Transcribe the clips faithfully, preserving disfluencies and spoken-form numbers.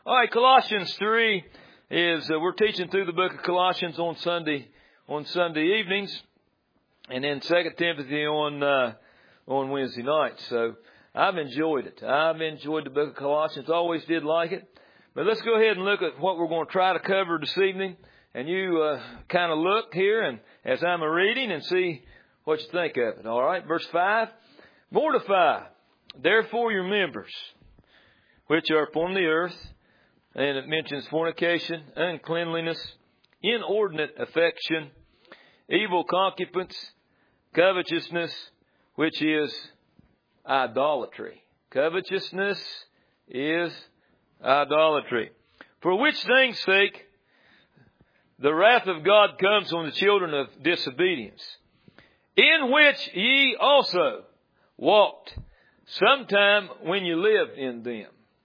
All right, Colossians three is, uh, we're teaching through the book of Colossians on Sunday, on Sunday evenings, and then Second Timothy on, uh, on Wednesday nights. So I've enjoyed it. I've enjoyed the book of Colossians. Always did like it. But let's go ahead and look at what we're going to try to cover this evening. And you, uh, kind of look here and as I'm reading and see what you think of it. All right. Verse five. Mortify, therefore, your members, which are upon the earth. And it mentions fornication, uncleanliness, inordinate affection, evil concupiscence, covetousness, which is idolatry. Covetousness is idolatry. For which things' sake the wrath of God comes on the children of disobedience, in which ye also walked sometime when you lived in them.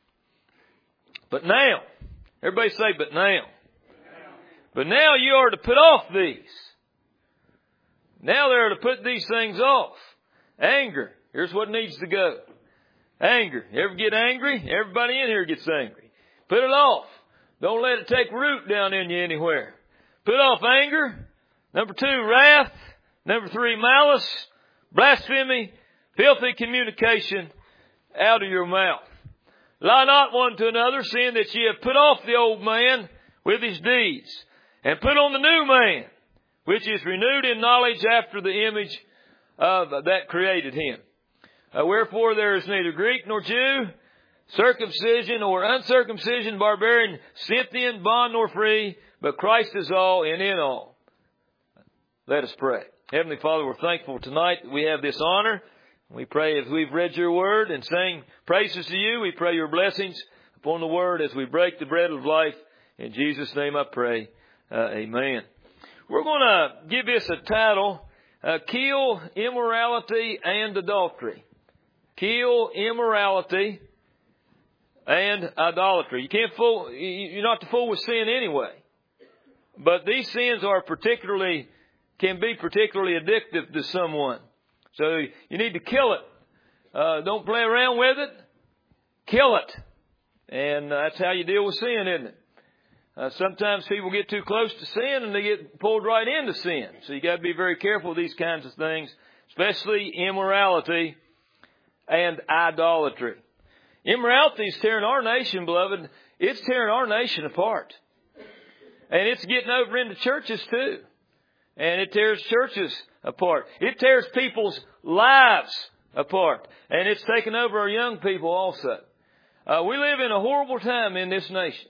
But now, everybody say, but now. But now you are to put off these. Now they are to put these things off. Anger. Here's what needs to go. Anger. You ever get angry? Everybody in here gets angry. Put it off. Don't let it take root down in you anywhere. Put off anger. Number two, wrath. Number three, malice, blasphemy, filthy communication out of your mouth. Lie not one to another, seeing that ye have put off the old man with his deeds, and put on the new man, which is renewed in knowledge after the image of that created him. Uh, wherefore there is neither Greek nor Jew, circumcision or uncircumcision, barbarian, Scythian, bond nor free, but Christ is all and in all. Let us pray. Heavenly Father, we're thankful tonight that we have this honor. We pray as we've read your word and sang praises to you, we pray your blessings upon the word as we break the bread of life. In Jesus' name I pray. Uh, amen. We're going to give this a title, uh, Kill Immorality and Adultery. Kill immorality and idolatry. You can't fool, you're not to fool with sin anyway. But these sins are particularly, can be particularly addictive to someone. So you need to kill it. Uh, don't play around with it. Kill it. And that's how you deal with sin, isn't it? Uh, sometimes people get too close to sin and they get pulled right into sin. So you got to be very careful with these kinds of things, especially immorality and idolatry. Immorality is tearing our nation, beloved. It's tearing our nation apart. And it's getting over into churches too. And it tears churches apart. It tears people's lives apart. And it's taken over our young people also. Uh, we live in a horrible time in this nation.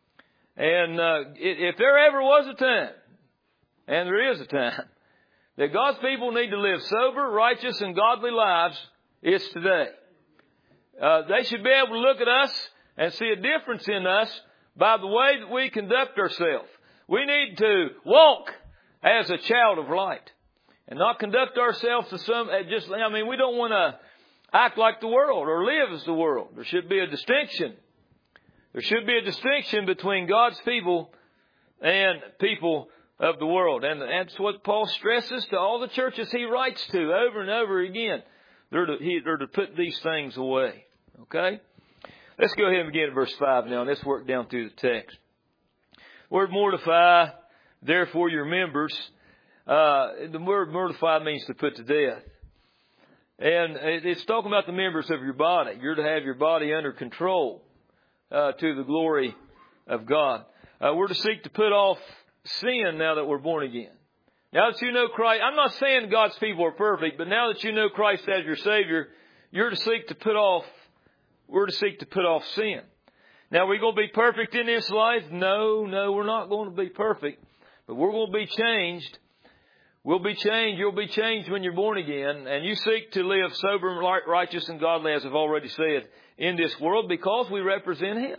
And uh, if there ever was a time, and there is a time, that God's people need to live sober, righteous, and godly lives, it's today. Uh, they should be able to look at us and see a difference in us by the way that we conduct ourselves. We need to walk as a child of light and not conduct ourselves to some, just, I mean, we don't want to act like the world or live as the world. There should be a distinction. There should be a distinction between God's people and people of the world. And that's what Paul stresses to all the churches he writes to over and over again. They're to, he, they're to put these things away. Okay? Let's go ahead and begin at verse five now, and let's work down through the text. Word mortify, therefore your members. Uh, the word mortify means to put to death. And it's talking about the members of your body. You're to have your body under control uh, to the glory of God. Uh, we're to seek to put off sin now that we're born again. Now that you know Christ, I'm not saying God's people are perfect, but now that you know Christ as your Savior, you're to seek to put off, we're to seek to put off sin. Now, are we going to be perfect in this life? No, no, we're not going to be perfect, but we're going to be changed. We'll be changed. You'll be changed when you're born again, and you seek to live sober, righteous, and godly, as I've already said, in this world because we represent Him.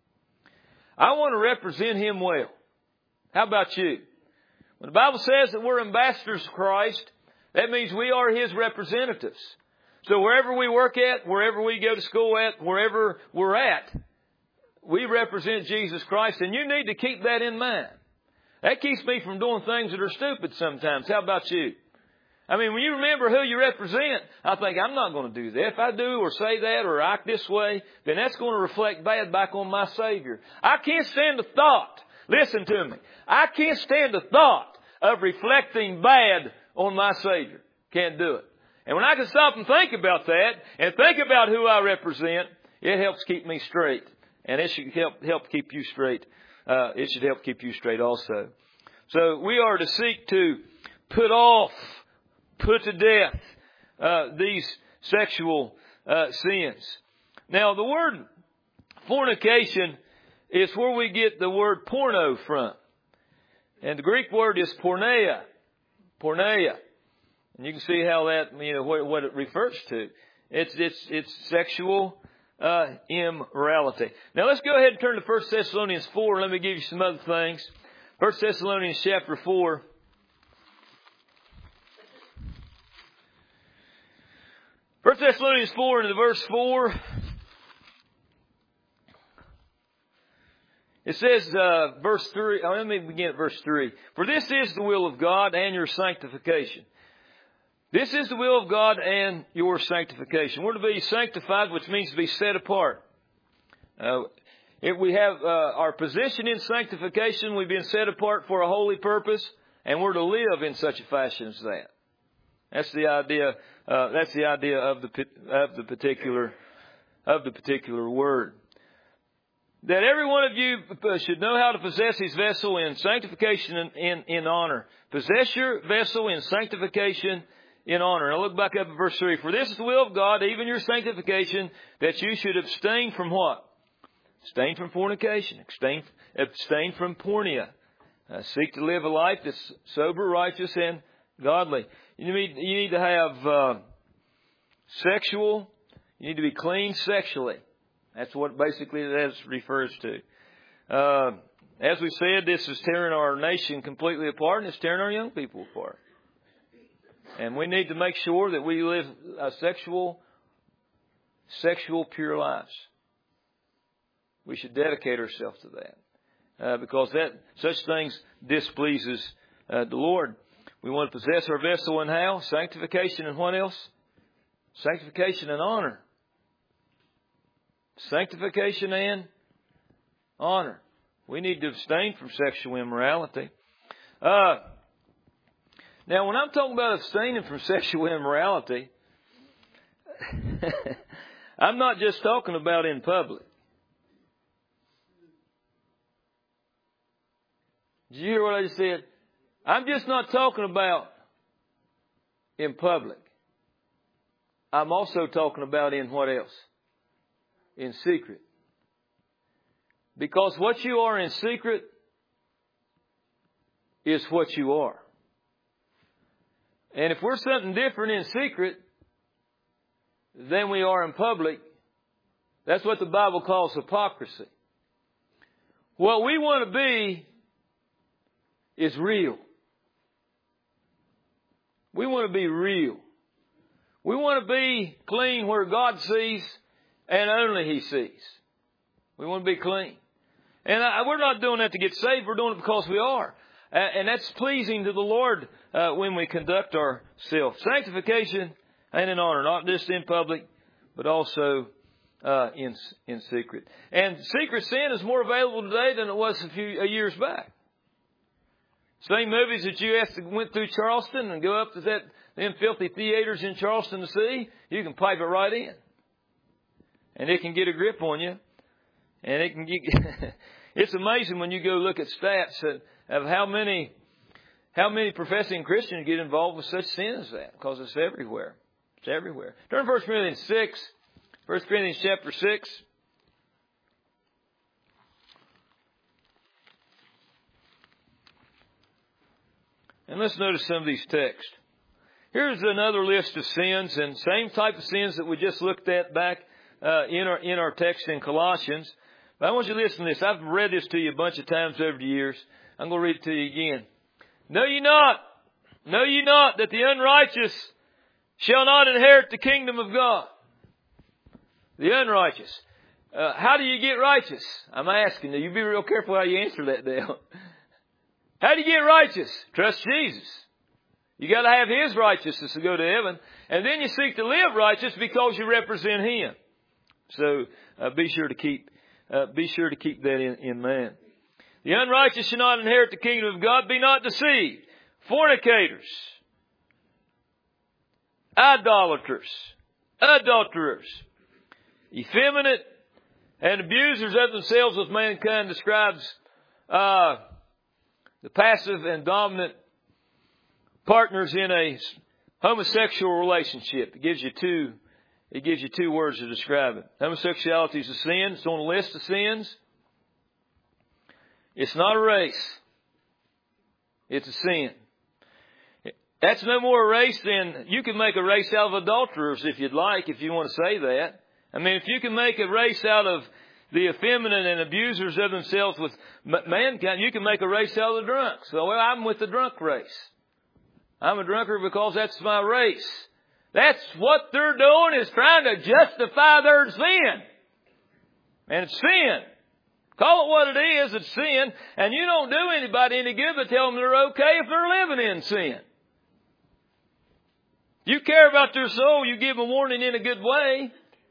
I want to represent Him well. How about you? When the Bible says that we're ambassadors of Christ, that means we are His representatives. So wherever we work at, wherever we go to school at, wherever we're at, we represent Jesus Christ, and you need to keep that in mind. That keeps me from doing things that are stupid sometimes. How about you? I mean, when you remember who you represent, I think, I'm not going to do that. If I do or say that or act this way, then that's going to reflect bad back on my Savior. I can't stand the thought. Listen to me. I can't stand the thought of reflecting bad on my Savior. Can't do it. And when I can stop and think about that and think about who I represent, it helps keep me straight. And it should help, help keep you straight. Uh, it should help keep you straight also. So we are to seek to put off, put to death, uh, these sexual, uh, sins. Now the word fornication is where we get the word porno from. And the Greek word is porneia. Porneia. And you can see how that, you know, what, what it refers to. It's, it's, it's sexual, uh, immorality. Now let's go ahead and turn to First Thessalonians four. Let me give you some other things. First Thessalonians chapter four. First Thessalonians four into verse four. It says, uh, verse three, oh, let me begin at verse three. For this is the will of God and your sanctification. This is the will of God and your sanctification. We're to be sanctified, which means to be set apart. Uh, if we have, uh, our position in sanctification, we've been set apart for a holy purpose, and we're to live in such a fashion as that. That's the idea, uh, that's the idea of the, of the particular, of the particular word. That every one of you should know how to possess his vessel in sanctification and in, in honor. Possess your vessel in sanctification in honor. Now look back up at verse three. For this is the will of God, even your sanctification, that you should abstain from what? Abstain from fornication. Abstain, abstain from porneia. Uh, seek to live a life that's sober, righteous, and godly. You need, you need to have uh, sexual, you need to be clean sexually. That's what basically that refers to. Uh, as we said, this is tearing our nation completely apart, and it's tearing our young people apart. And we need to make sure that we live a sexual, sexual pure lives. We should dedicate ourselves to that, uh, because that such things displeases uh, the Lord. We want to possess our vessel in how? Sanctification and what else? Sanctification and honor. Sanctification and honor. We need to abstain from sexual immorality. Uh, now, when I'm talking about abstaining from sexual immorality, I'm not just talking about in public. Did you hear what I just said? I'm just not talking about in public. I'm also talking about in what else? In secret. Because what you are in secret is what you are. And if we're something different in secret than we are in public, that's what the Bible calls hypocrisy. What we want to be is real. We want to be real. We want to be clean where God sees and only He sees. We want to be clean. And I, we're not doing that to get saved. We're doing it because we are. Uh, and that's pleasing to the Lord uh, when we conduct ourselves. Sanctification and in honor, not just in public, but also uh, in in secret. And secret sin is more available today than it was a few uh, years back. Same movies that you have to went through Charleston and go up to that them filthy theaters in Charleston to see, you can pipe it right in. And it can get a grip on you. And it can get, it's amazing when you go look at stats of, of how many, how many professing Christians get involved with such sin as that. Because it's everywhere. It's everywhere. Turn to First Corinthians six. First Corinthians chapter six. And let's notice some of these texts. Here's another list of sins, and same type of sins that we just looked at back uh, in our in our text in Colossians. But I want you to listen to this. I've read this to you a bunch of times over the years. I'm going to read it to you again. Know ye not, know ye not that the unrighteous shall not inherit the kingdom of God? The unrighteous. Uh, how do you get righteous? I'm asking you. You be real careful how you answer that, Dale. How do you get righteous? Trust Jesus. You got to have His righteousness to go to heaven. And then you seek to live righteous because you represent Him. So uh, be sure to keep uh, be sure to keep that in, in mind. The unrighteous shall not inherit the kingdom of God. Be not deceived. Fornicators, idolaters, adulterers, effeminate, and abusers of themselves with mankind describes uh, the passive and dominant partners in a homosexual relationship. It gives you two. It gives you two words to describe it. Homosexuality is a sin. It's on a list of sins. It's not a race. It's a sin. That's no more a race than you can make a race out of adulterers if you'd like, if you want to say that. I mean, if you can make a race out of the effeminate and abusers of themselves with mankind, you can make a race out of the drunks. So, well, I'm with the drunk race. I'm a drunkard because that's my race. That's what they're doing, is trying to justify their sin. And it's sin. Call it what it is, it's sin. And you don't do anybody any good but tell them they're okay if they're living in sin. If you care about their soul, you give them a warning in a good way.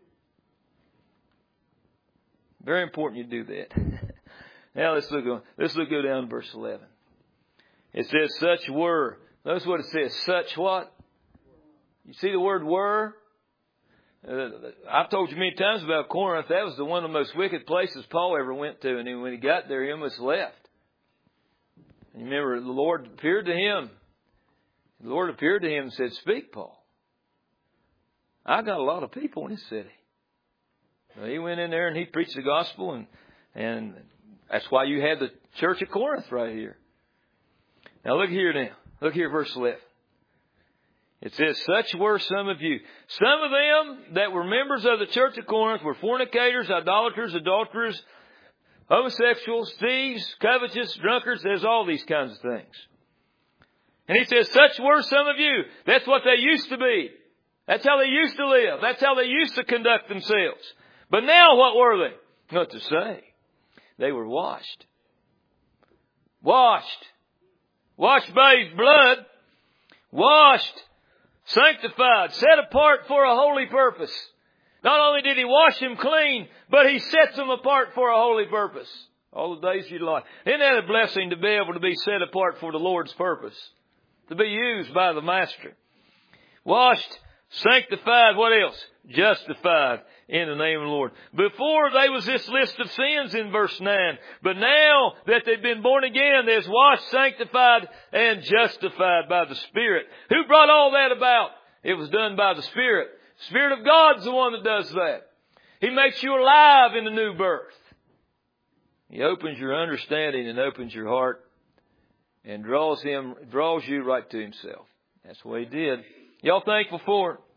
Very important you do that. Now let's look on, let's look go down to verse eleven. It says, such were. Notice what it says. Such what? You see the word were? Uh, I've told you many times about Corinth. That was the one of the most wicked places Paul ever went to. And when he got there, he almost left. And you remember, the Lord appeared to him. The Lord appeared to him and said, speak, Paul. I got a lot of people in this city. Well, he went in there and he preached the gospel. And, and that's why you had the church of Corinth right here. Now look here now. Look here, verse eleven. It says, such were some of you. Some of them that were members of the church of Corinth were fornicators, idolaters, adulterers, homosexuals, thieves, covetous, drunkards. There's all these kinds of things. And he says, such were some of you. That's what they used to be. That's how they used to live. That's how they used to conduct themselves. But now what were they? What to say? They were washed. Washed. Washed by His blood. Washed. Sanctified. Set apart for a holy purpose. Not only did He wash them clean, but He sets them apart for a holy purpose. All the days of your life. Isn't that a blessing to be able to be set apart for the Lord's purpose? To be used by the Master. Washed, sanctified, what else? Justified in the name of the Lord. Before there was this list of sins in verse nine. But now that they've been born again, there's washed, sanctified, and justified by the Spirit. Who brought all that about? It was done by the Spirit. The Spirit of God's the one that does that. He makes you alive in the new birth. He opens your understanding and opens your heart and draws him, draws you right to Himself. That's what He did. Y'all thankful for it?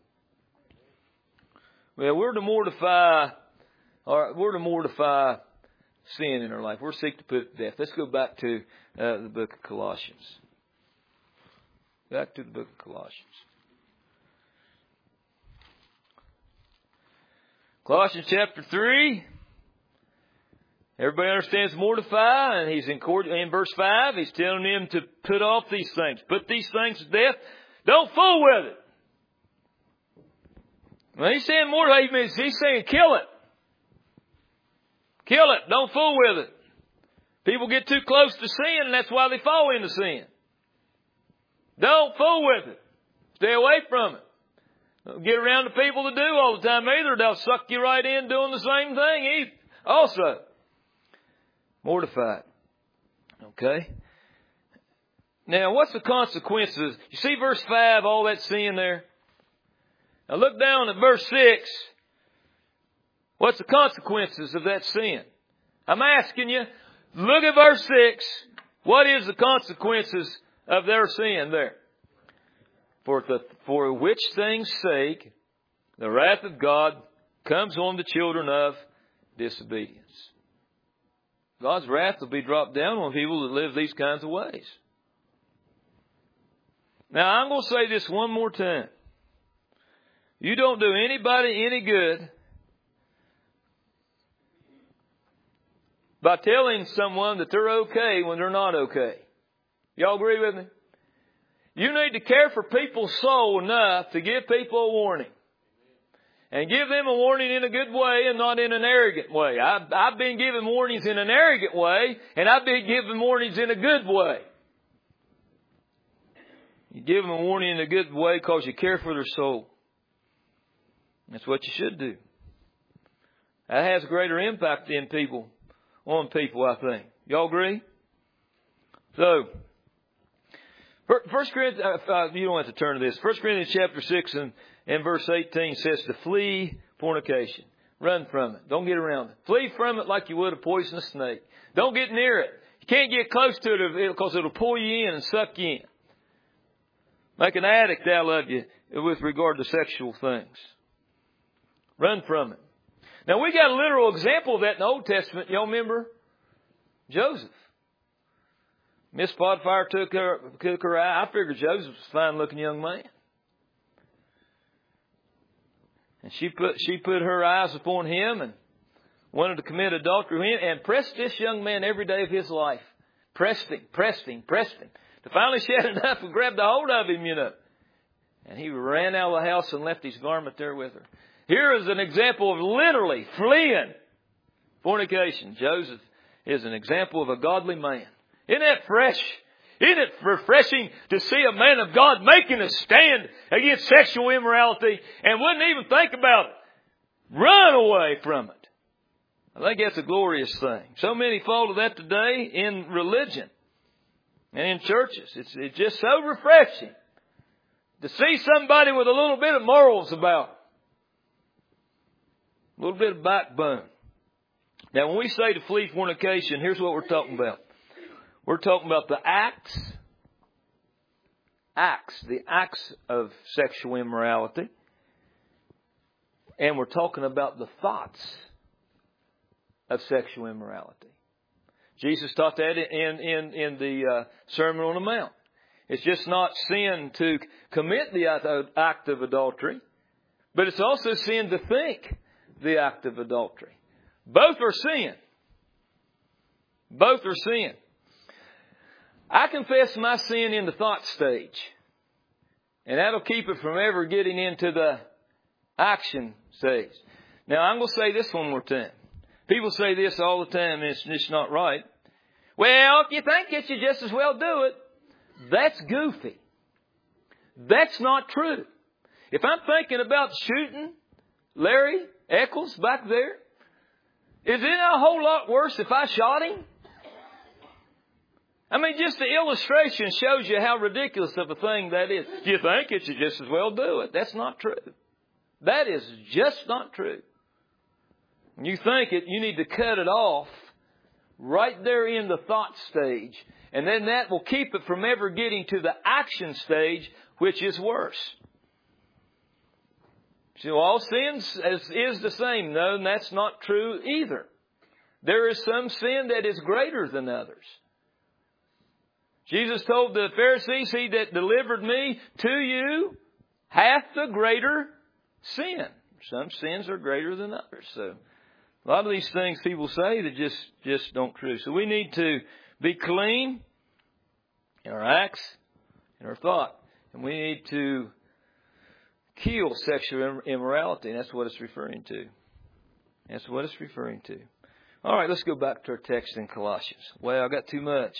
Well, we're to mortify, or we're to mortify sin in our life. We're to seek to put it to death. Let's go back to uh, the book of Colossians. Back to the book of Colossians. Colossians chapter three. Everybody understands mortify, and he's in, court, in verse five. He's telling them to put off these things. Put these things to death. Don't fool with it. When he's saying mortify, he means he's saying kill it. Kill it. Don't fool with it. People get too close to sin, and that's why they fall into sin. Don't fool with it. Stay away from it. Don't get around to people to do all the time either. They'll suck you right in doing the same thing also. Mortified. Okay? Now, what's the consequences? You see verse five, all that sin there? Now look down at verse six. What's the consequences of that sin? I'm asking you, look at verse six. What is the consequences of their sin there? For, the, for which things' sake the wrath of God comes on the children of disobedience. God's wrath will be dropped down on people that live these kinds of ways. Now, I'm going to say this one more time. You don't do anybody any good by telling someone that they're okay when they're not okay. Y'all agree with me? You need to care for people's soul enough to give people a warning. And give them a warning in a good way and not in an arrogant way. I've, I've been given warnings in an arrogant way, and I've been given warnings in a good way. You give them a warning in a good way because you care for their soul. That's what you should do. That has greater impact in people, on people, I think. Y'all agree? So, First Corinthians, uh, you don't have to turn to this. First Corinthians chapter six and, and verse eighteen says to flee fornication. Run from it. Don't get around it. Flee from it like you would a poisonous snake. Don't get near it. You can't get close to it because it'll pull you in and suck you in. Make an addict out of you with regard to sexual things. Run from it. Now we got a literal example of that in the Old Testament. Y'all remember? Joseph. Miss Potiphar took her, took her eye. I figured Joseph was a fine looking young man. And she put, she put her eyes upon him and wanted to commit adultery with him and pressed this young man every day of his life. Pressed him, pressed him, pressed him. To finally she had enough and grabbed a hold of him, you know. And he ran out of the house and left his garment there with her. Here is an example of literally fleeing fornication. Joseph is an example of a godly man. Isn't that fresh? Isn't it refreshing to see a man of God making a stand against sexual immorality and wouldn't even think about it? Run away from it. I think that's a glorious thing. So many fall to that today in religion and in churches. It's, it's just so refreshing to see somebody with a little bit of morals about them. A little bit of backbone. Now, when we say to flee fornication, here's what we're talking about. We're talking about the acts, acts, the acts of sexual immorality. And we're talking about the thoughts of sexual immorality. Jesus taught that in, in, in the uh, Sermon on the Mount. It's just not sin to commit the act of adultery, but it's also sin to think the act of adultery. Both are sin. Both are sin. I confess my sin in the thought stage. And that'll keep it from ever getting into the action stage. Now, I'm going to say this one more time. People say this all the time, and it's just not right. Well, if you think it, you just as well do it. That's goofy. That's not true. If I'm thinking about shooting Larry Eccles back there, is it a whole lot worse if I shot him? I mean, just the illustration shows you how ridiculous of a thing that is. If you think it, you just as well do it. That's not true. That is just not true. When you think it, you need to cut it off right there in the thought stage. And then that will keep it from ever getting to the action stage, which is worse. So all sins is the same. No, and that's not true either. There is some sin that is greater than others. Jesus told the Pharisees, he that delivered me to you hath the greater sin. Some sins are greater than others. So a lot of these things people say that just, just don't true. So we need to be clean in our acts, in our thought. And we need to kill sexual immorality. And that's what it's referring to. That's what it's referring to. All right, let's go back to our text in Colossians. Well, I got too much.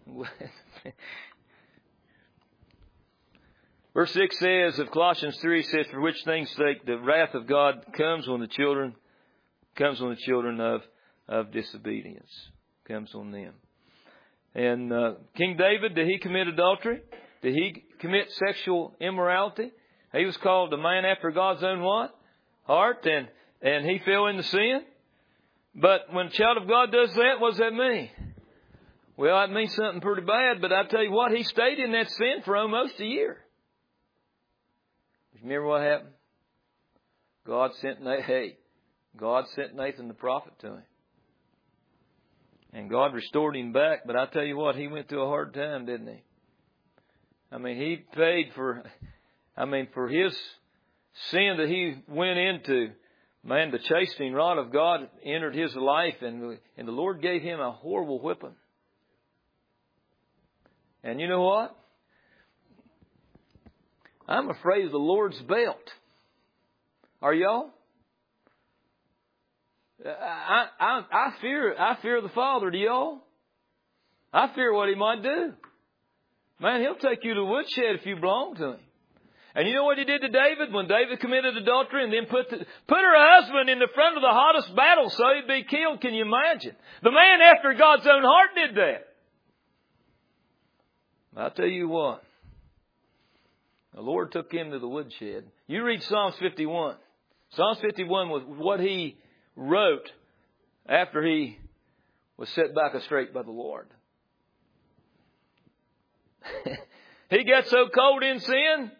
Verse six says of Colossians three says, for which things sake the wrath of God comes on the children, comes on the children of, of disobedience. Comes on them. And uh, King David, did he commit adultery? Did he commit sexual immorality? He was called a man after God's own what? Heart, and, and he fell into sin. But when a child of God does that, what does that mean? Well, it means something pretty bad, but I tell you what, he stayed in that sin for almost a year. Remember what happened? God sent Nathan, hey, God sent Nathan the prophet to him. And God restored him back, but I tell you what, he went through a hard time, didn't he? I mean, he paid for, I mean, for his sin that he went into. Man, the chastening rod of God entered his life, and, and the Lord gave him a horrible whipping. And you know what? I'm afraid of the Lord's belt. Are y'all? I, I, I fear, I fear the Father. Do y'all? I fear what He might do. Man, He'll take you to the woodshed if you belong to Him. And you know what He did to David when David committed adultery and then put the, put her husband in the front of the hottest battle so he'd be killed? Can you imagine? The man after God's own heart did that. I'll tell you what. The Lord took him to the woodshed. You read Psalms fifty-one. Psalms fifty-one was what he wrote after he was set back straight by the Lord. He got so cold in sin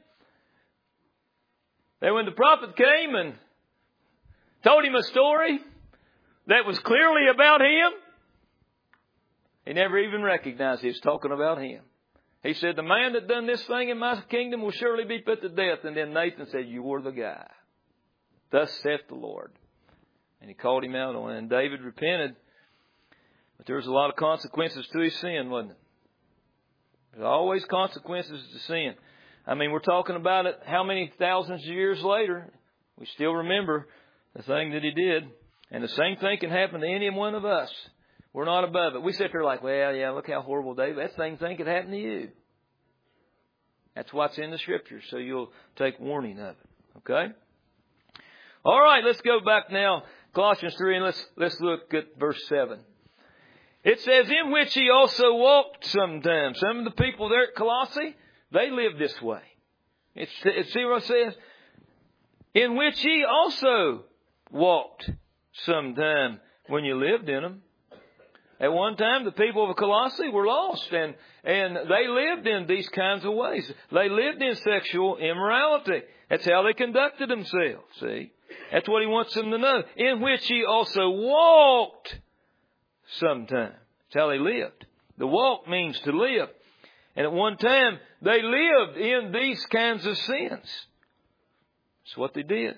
that when the prophet came and told him a story that was clearly about him, he never even recognized he was talking about him. He said, the man that done this thing in my kingdom will surely be put to death. And then Nathan said, you were the guy. Thus saith the Lord. And he called him out on it. And David repented. But there was a lot of consequences to his sin, wasn't it? There's always consequences to sin. I mean, we're talking about it how many thousands of years later. We still remember the thing that he did. And the same thing can happen to any one of us. We're not above it. We sit there like, well, yeah, look how horrible David. That same thing could happen to you. That's what's in the Scriptures, so you'll take warning of it. Okay? All right, let's go back now. Colossians three, and let's, let's look at verse seven. It says, in which he also walked sometimes. Some of the people there at Colossae, they lived this way. It's, it's, see what it says? In which he also walked sometime when you lived in them. At one time, the people of Colossae were lost, and, and they lived in these kinds of ways. They lived in sexual immorality. That's how they conducted themselves, see? That's what he wants them to know. In which he also walked sometime. That's how they lived. The walk means to live. And at one time, they lived in these kinds of sins. That's what they did.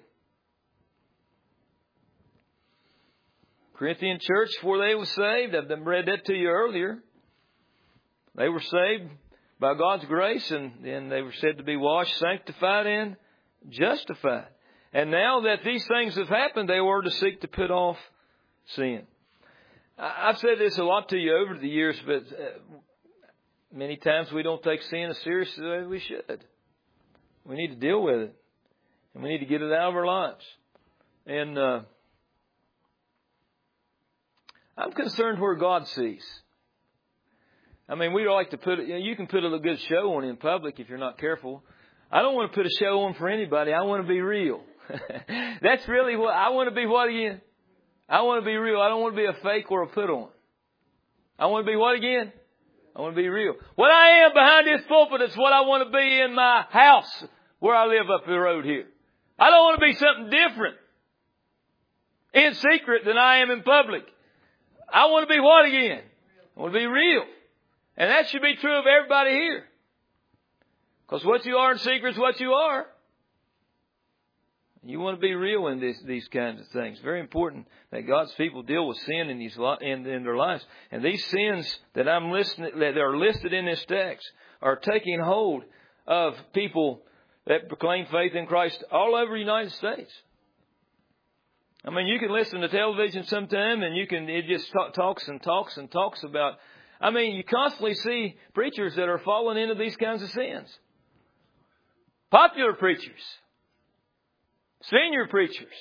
Corinthian church, before they were saved, I've read that to you earlier. They were saved by God's grace, and then they were said to be washed, sanctified, and justified. And now that these things have happened, they were to seek to put off sin. I've said this a lot to you over the years, but many times we don't take sin as seriously as we should. We need to deal with it, and we need to get it out of our lives. And uh, I'm concerned where God sees. I mean, we like to put it, you know, you can put a good show on in public if you're not careful. I don't want to put a show on for anybody. I want to be real. That's really what I want to be. What again? I want to be real. I don't want to be a fake or a put on. I want to be what again? I want to be real. What I am behind this pulpit is what I want to be in my house where I live up the road here. I don't want to be something different in secret than I am in public. I want to be what again? I want to be real. And that should be true of everybody here. Because what you are in secret is what you are. You want to be real in this, these kinds of things. Very important that God's people deal with sin in these in, in their lives. And these sins that I'm listening that are listed in this text are taking hold of people that proclaim faith in Christ all over the United States. I mean, you can listen to television sometime, and you can it just talk, talks and talks and talks about. I mean, you constantly see preachers that are falling into these kinds of sins. Popular preachers. Senior preachers.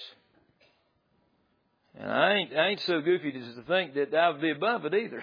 And I ain't, I ain't so goofy as to think that I would be above it either.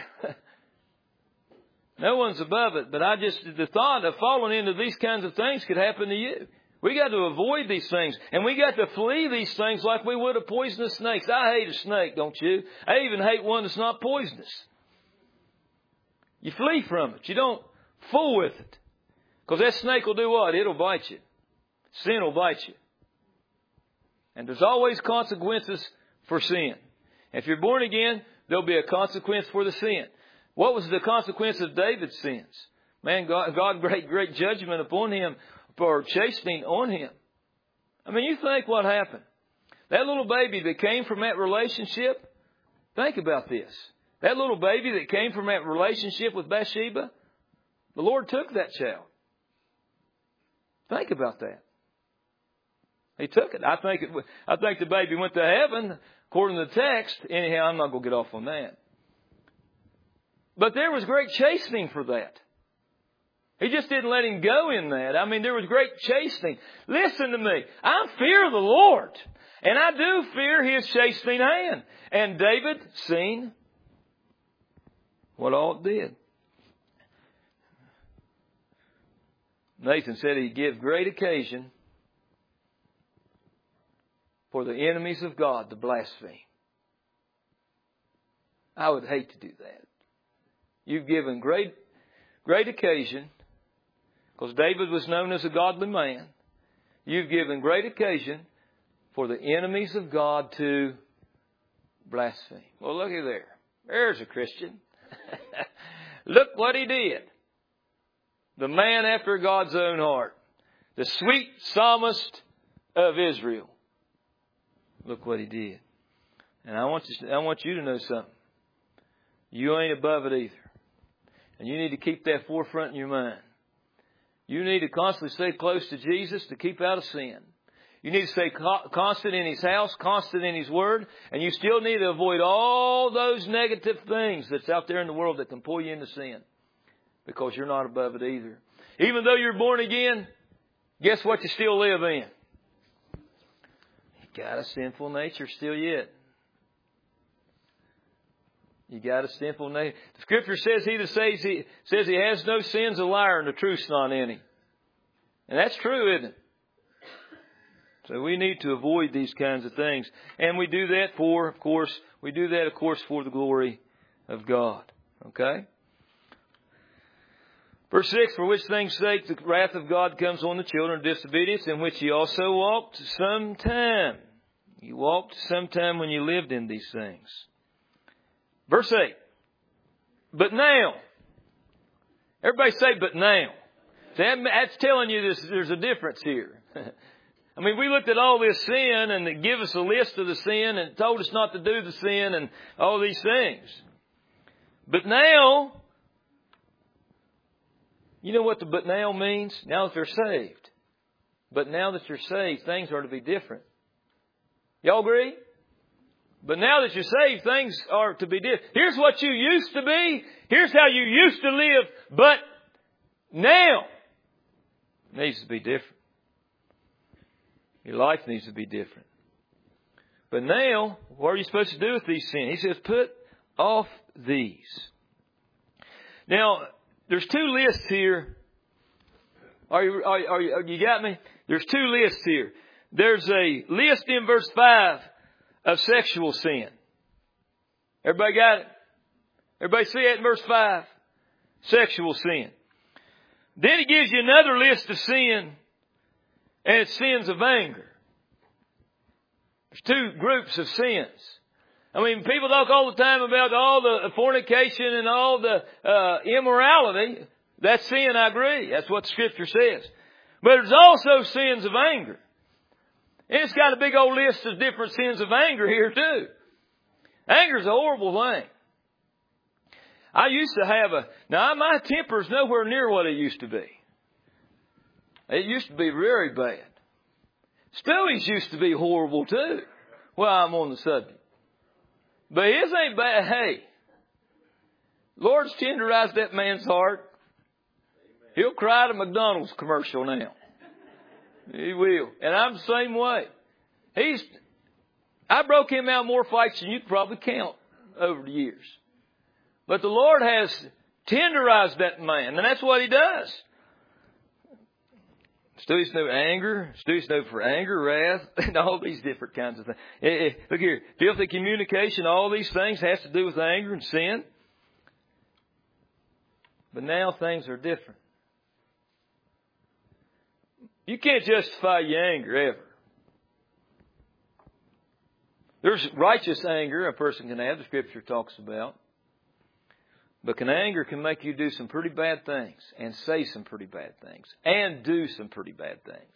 No one's above it, but I just, the thought of falling into these kinds of things could happen to you. We got to avoid these things, and we got to flee these things like we would a poisonous snake. I hate a snake, don't you? I even hate one that's not poisonous. You flee from it. You don't fool with it. Because that snake will do what? It'll bite you. Sin will bite you. And there's always consequences for sin. If you're born again, there'll be a consequence for the sin. What was the consequence of David's sins? Man, God, God great, great judgment upon him for chastening on him. I mean, you think what happened. That little baby that came from that relationship, think about this. That little baby that came from that relationship with Bathsheba, the Lord took that child. Think about that. He took it. I think it. I think the baby went to heaven, according to the text. Anyhow, I'm not going to get off on that. But there was great chastening for that. He just didn't let him go in that. I mean, there was great chastening. Listen to me. I fear the Lord. And I do fear His chastening hand. And David seen what all it did. Nathan said He'd give great occasion for the enemies of God to blaspheme. I would hate to do that. You've given great, great occasion, because David was known as a godly man. You've given great occasion for the enemies of God to blaspheme. Well, looky there. There's a Christian. Look what he did. The man after God's own heart. The sweet psalmist of Israel. Look what he did. And I want you, I want you to know something. You ain't above it either. And you need to keep that forefront in your mind. You need to constantly stay close to Jesus to keep out of sin. You need to stay constant in His house, constant in His Word. And you still need to avoid all those negative things that's out there in the world that can pull you into sin. Because you're not above it either. Even though you're born again, guess what you still live in? You got a sinful nature still yet. You got a sinful nature. The Scripture says he that says he, says he has no sin's a liar and the truth's not in him. And that's true, isn't it? So we need to avoid these kinds of things. And we do that for, of course, we do that, of course, for the glory of God. Okay? Verse six, for which things sake the wrath of God comes on the children of disobedience, in which ye also walked sometime. You walked sometime when you lived in these things. Verse eight, but now. Everybody say, but now. That's telling you this, there's a difference here. I mean, we looked at all this sin and it gave us a list of the sin and told us not to do the sin and all these things. But now, you know what the but now means? Now that they're saved. But now that you're saved, things are to be different. Y'all agree? But now that you're saved, things are to be different. Here's what you used to be. Here's how you used to live. But now it needs to be different. Your life needs to be different. But now, what are you supposed to do with these sins? He says, put off these. Now, there's two lists here. Are you, are, are you, you got me? There's two lists here. There's a list in verse five of sexual sin. Everybody got it? Everybody see that in verse five? Sexual sin. Then he gives you another list of sin, and it's sins of anger. There's two groups of sins. I mean, people talk all the time about all the fornication and all the uh, immorality. That's sin, I agree. That's what the Scripture says. But there's also sins of anger. And it's got a big old list of different sins of anger here too. Anger is a horrible thing. I used to have a... Now, my temper is nowhere near what it used to be. It used to be very bad. Stewie's used to be horrible too. Well, I'm on the subject. But his ain't bad. Hey, Lord's tenderized that man's heart. He'll cry at a McDonald's commercial now. He will. And I'm the same way. He's, I broke him out more fights than you could probably count over the years. But the Lord has tenderized that man, and that's what He does. Stewie's no anger. Stewie's no for anger, wrath, and all these different kinds of things. Eh, eh, look here. Filthy communication, all these things has to do with anger and sin. But now things are different. You can't justify your anger ever. There's righteous anger a person can have, the Scripture talks about. But can anger can make you do some pretty bad things and say some pretty bad things and do some pretty bad things.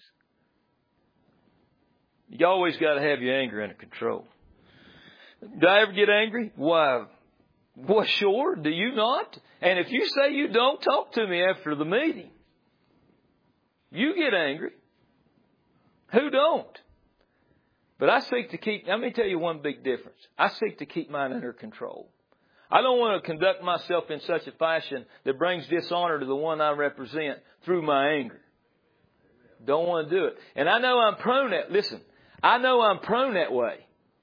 You always got to have your anger under control. Do I ever get angry? Why? Well, sure. Do you not? And if you say you don't, talk to me after the meeting. You get angry. Who don't? But I seek to keep, let me tell you one big difference. I seek to keep mine under control. I don't want to conduct myself in such a fashion that brings dishonor to the one I represent through my anger. Don't want to do it. And I know I'm prone that, listen, I know I'm prone that way.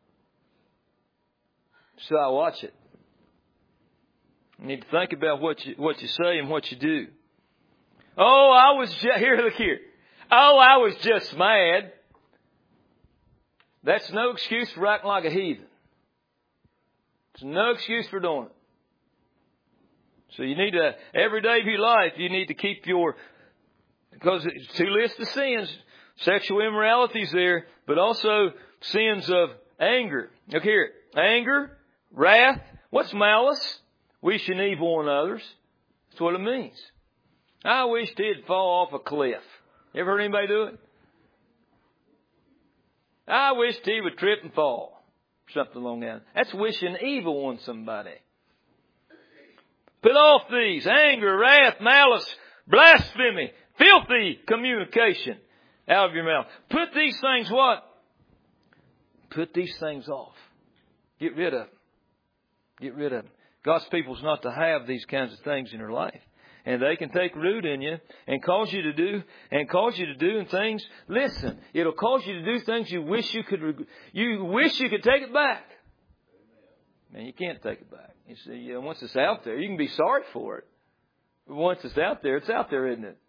So I watch it. You need to think about what you, what you say and what you do. Oh, I was just, here, look here. Oh, I was just mad. That's no excuse for acting like a heathen. It's no excuse for doing it. So you need to, every day of your life, you need to keep your, because it's two lists of sins. Sexual immorality is there, but also sins of anger. Look here. Anger, wrath. What's malice? Wishing evil on others. That's what it means. I wished he'd fall off a cliff. You ever heard anybody do it? I wished he would trip and fall. Something along that. That's wishing evil on somebody. Put off these: anger, wrath, malice, blasphemy, filthy communication out of your mouth. Put these things what? Put these things off. Get rid of them. Get rid of them. God's people's not to have these kinds of things in their life. And they can take root in you and cause you to do, and cause you to do things. Listen, it'll cause you to do things you wish you could, you wish you could take it back. Man, you can't take it back. You see, you know, once it's out there, you can be sorry for it. But once it's out there, it's out there, isn't it?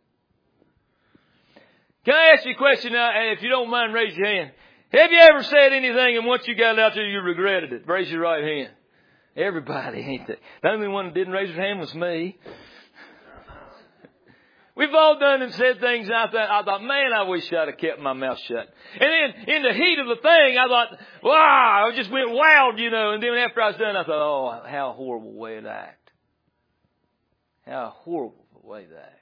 Can I ask you a question now? If you don't mind, raise your hand. Have you ever said anything and once you got it out there, you regretted it? Raise your right hand. Everybody, ain't they? The only one that didn't raise their hand was me. We've all done and said things out there. I thought, man, I wish I'd have kept my mouth shut. And then in the heat of the thing, I thought, wow, I just went wild, you know. And then after I was done, I thought, oh, how horrible way to act. How horrible way to act.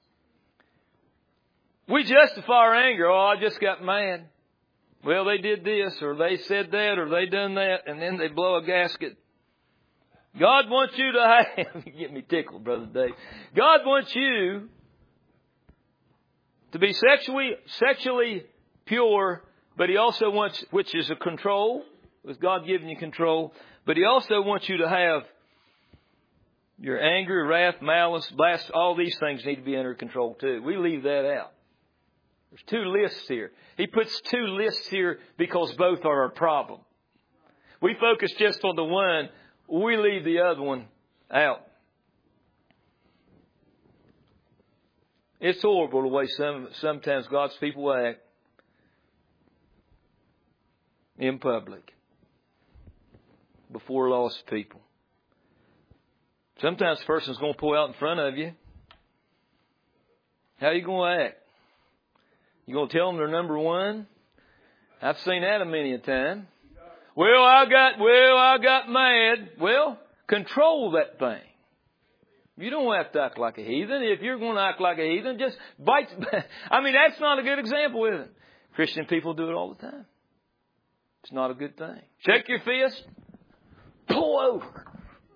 We justify our anger. Oh, I just got mad. Well, they did this, or they said that, or they done that, and then they blow a gasket. God wants you to have, you get me tickled, Brother Dave. God wants you to be sexually, sexually pure, but He also wants, which is a control, with God giving you control, but He also wants you to have your anger, wrath, malice, blast, all these things need to be under control too. We leave that out. There's two lists here. He puts two lists here because both are a problem. We focus just on the one, we leave the other one out. It's horrible the way some sometimes God's people act in public before lost people. Sometimes the person's going to pull out in front of you. How are you going to act? You going to tell them they're number one? I've seen that a many a time. Well, I got, well, I got mad. Well, control that thing. You don't have to act like a heathen. If you're going to act like a heathen, just bite. I mean, that's not a good example, is it? Christian people do it all the time. It's not a good thing. Shake your fist. Pull over.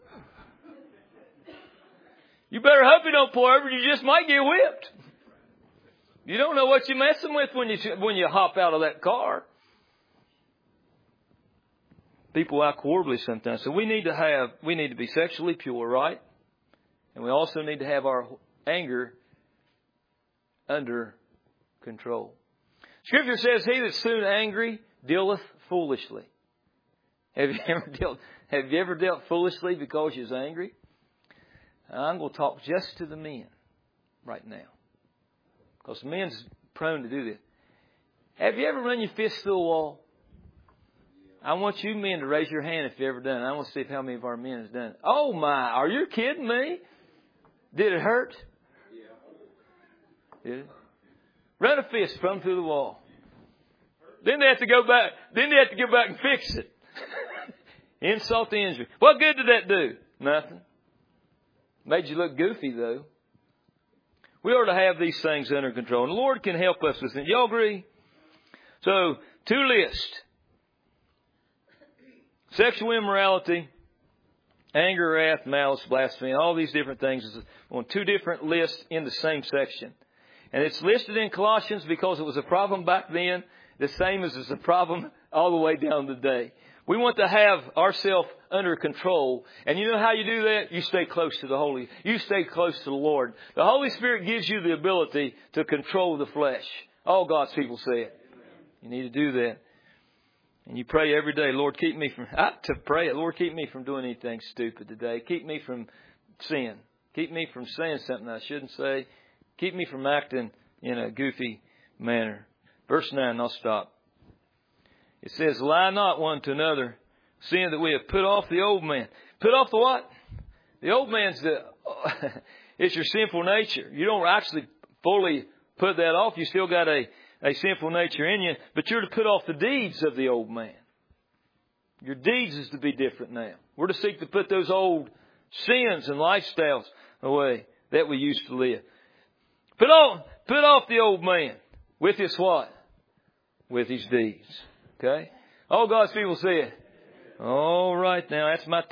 You better hope you don't pull over. You just might get whipped. You don't know what you're messing with when you when you hop out of that car. People act horribly sometimes. So we need to have, we need to be sexually pure, right? And we also need to have our anger under control. Scripture says, he that's soon angry dealeth foolishly. Have you ever dealt, have you ever dealt foolishly because you was angry? I'm going to talk just to the men right now. Because men's prone to do this. Have you ever run your fist through a wall? I want you men to raise your hand if you've ever done it. I want to see if how many of our men has done it. Oh my, are you kidding me? Did it hurt? Yeah. Did it? Run a fist from through the wall. Then they have to go back. Then they have to go back and fix it. Insult to injury. What good did that do? Nothing. Made you look goofy though. We ought to have these things under control. And the Lord can help us with it. Y'all agree? So, two lists. Sexual immorality, anger, wrath, malice, blasphemy, all these different things on two different lists in the same section. And it's listed in Colossians because it was a problem back then, the same as it's a problem all the way down today. We want to have ourselves under control. And you know how you do that? You stay close to the Holy. You stay close to the Lord. The Holy Spirit gives you the ability to control the flesh. All God's people say it. You need to do that. And you pray every day, Lord, keep me from, I have to pray, Lord, keep me from doing anything stupid today. Keep me from sin. Keep me from saying something I shouldn't say. Keep me from acting in a goofy manner. Verse nine, and I'll stop. It says, lie not one to another, seeing that we have put off the old man. Put off the what? The old man's the, it's your sinful nature. You don't actually fully put that off. You still got a, a sinful nature in you, but you're to put off the deeds of the old man. Your deeds is to be different now. We're to seek to put those old sins and lifestyles away that we used to live. Put on, put off the old man with his what? With his deeds. Okay? All God's people say it. All right now, that's my